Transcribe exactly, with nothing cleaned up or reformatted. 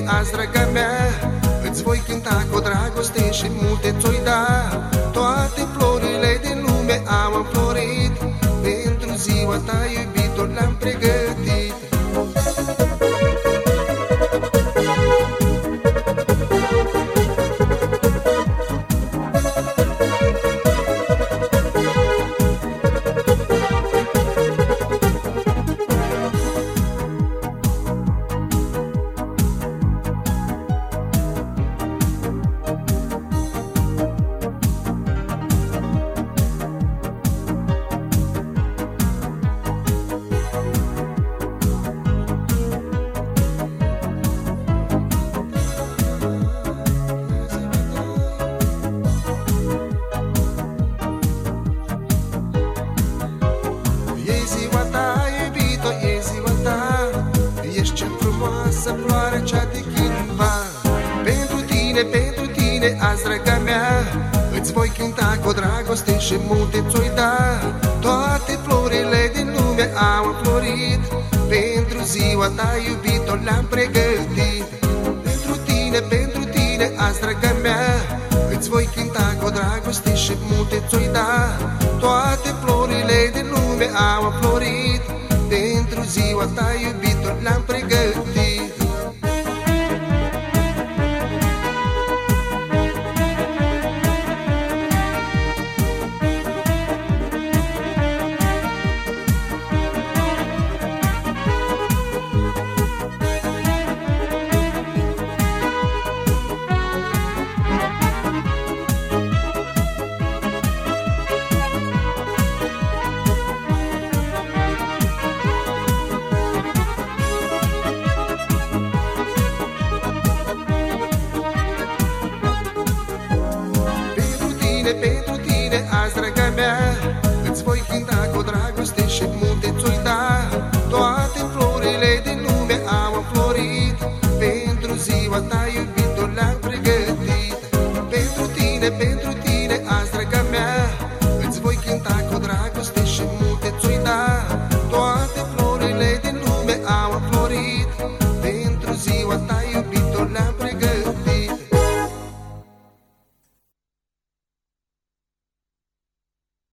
azi, draga mea, îți voi cânta cu dragoste și multe ți-oi da. Toate florile din lume am înflorit, pentru ziua ta, iubitor, le-am pregătit. Floarea cea de cândva. Pentru tine, pentru tine, azi, draga mea, îți voi cânta cu dragoste și multe ți-oi da. Toate florile din lume au înflorit, pentru ziua ta, iubitor, le-am pregătit. Pentru tine, pentru tine, azi, draga mea, îți voi cânta cu dragoste și multe ți-oi da. Toate florile din lume au înflorit, pentru ziua ta, iubitor, le-am pregătit. Pentru